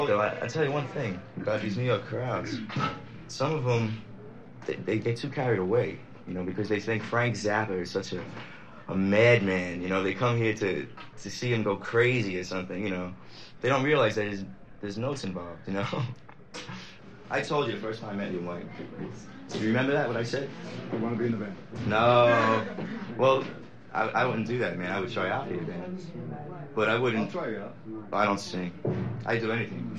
I tell you one thing about these New York crowds. Some of them, they get too carried away, because they think Frank Zappa is such a madman. They come here to see him go crazy or something. They don't realize that there's notes involved. I told you the first time I met you, Mike. Do you remember that, what I said? I want to be in the band. No. Well, I wouldn't do that, man. I would try out for your band. But I wouldn't. I'll try you out. I don't sing. I do anything.